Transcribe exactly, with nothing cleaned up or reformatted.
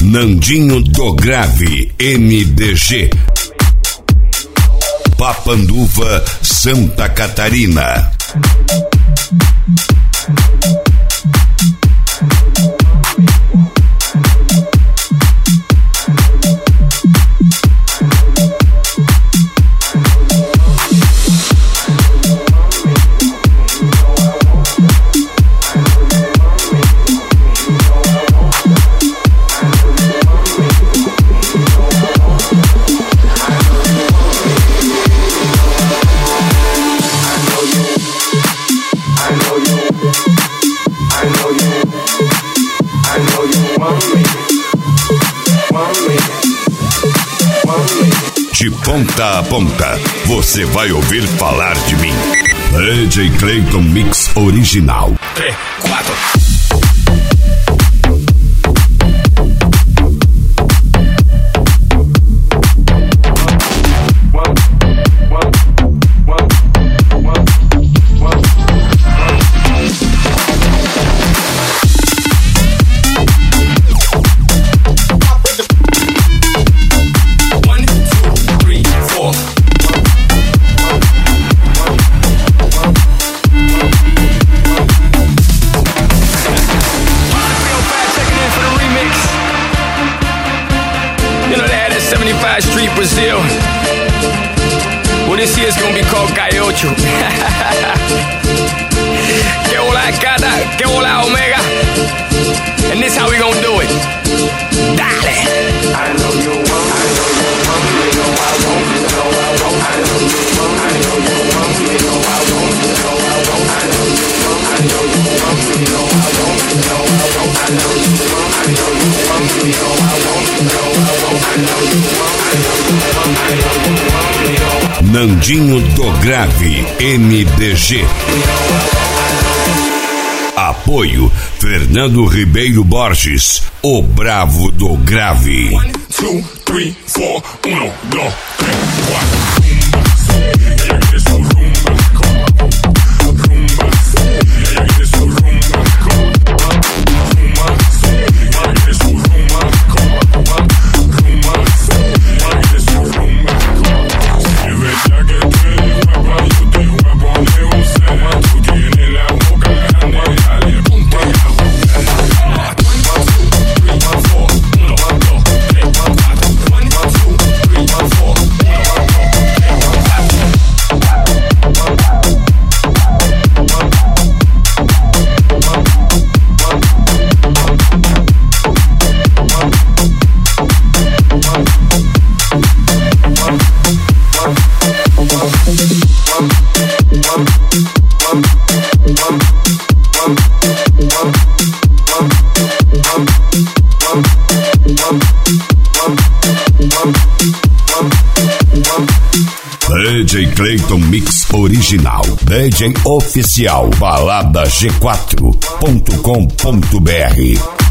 Nandinho do Grave, M D G. Papanduva, Santa Catarina. De ponta a ponta, você vai ouvir falar de mim. D J Clayton Mix Original. três, quatro. seventy-five Street, Brazil. Well, this year's gonna be called Gaiocho. Que hola Cata, que hola Omega. And this how we gonna do it. Dale. I know you want, I know you want me, know I want, know I want, I know you want, I know you want me, know I want, know I want, I know you want, I know you want me, know I want, know I want, I know you want, I know you want me, know I want, know I want, I know you want, I know you want, I know you want me, know I want. Nandinho do Grave, M D G. Apoio Fernando Ribeiro Borges, o Bravo do Grave. One, two, three, four, uno, dos, tres, cuatro. D J Clayton Mix Original, D J Oficial, balada g quatro ponto com ponto br.